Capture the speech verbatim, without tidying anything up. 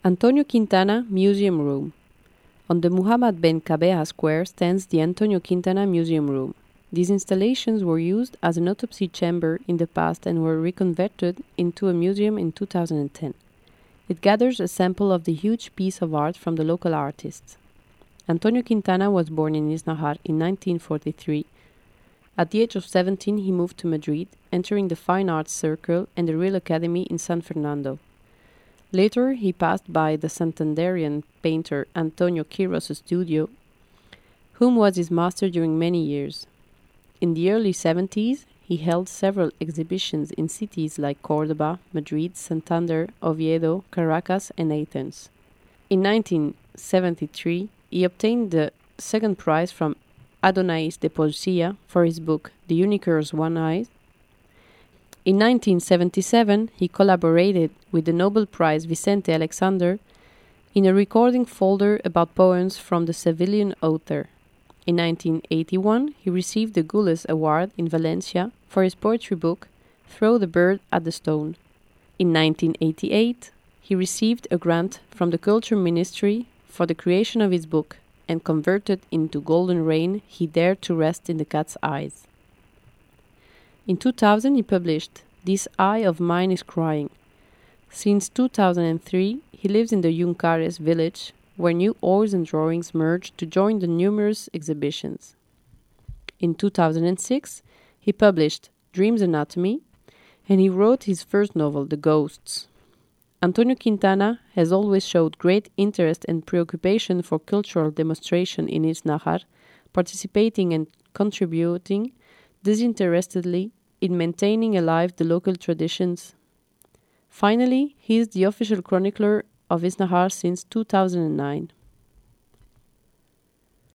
Antonio Quintana Museum Room. On the Muhammad Ben Kabeha Square stands the Antonio Quintana Museum Room. These installations were used as an autopsy chamber in the past and were reconverted into a museum in two thousand ten. It gathers a sample of the huge piece of art from the local artists. Antonio Quintana was born in Isnahar in nineteen forty-three. At the age of seventeen, he moved to Madrid, entering the Fine Arts Circle and the Real Academy in San Fernando. Later, he passed by the Santanderian painter Antonio Quiros' studio, whom was his master during many years. In the early seventies, he held several exhibitions in cities like Córdoba, Madrid, Santander, Oviedo, Caracas, and Athens. In nineteen seventy-three, he obtained the second prize from Adonais de Poesia for his book The Unicure's One Eye. In nineteen seventy-seven, he collaborated with the Nobel Prize Vicente Alexander in a recording folder about poems from the Sevillian author. In nineteen eighty-one, he received the Gules Award in Valencia for his poetry book Throw the Bird at the Stone. In nineteen eighty-eight, he received a grant from the Culture Ministry for the creation of his book, and converted into Golden Rain, He Dared to Rest in the Cat's Eyes. In two thousand, he published This Eye of Mine is Crying. Since two thousand three, he lives in the Yuncares village, where new ores and drawings merge to join the numerous exhibitions. In two thousand six, he published Dream's Anatomy, and he wrote his first novel, The Ghosts. Antonio Quintana has always showed great interest and preoccupation for cultural demonstration in Isnahar, participating and contributing disinterestedly in maintaining alive the local traditions. Finally, he is the official chronicler of Isnahar since two thousand nine.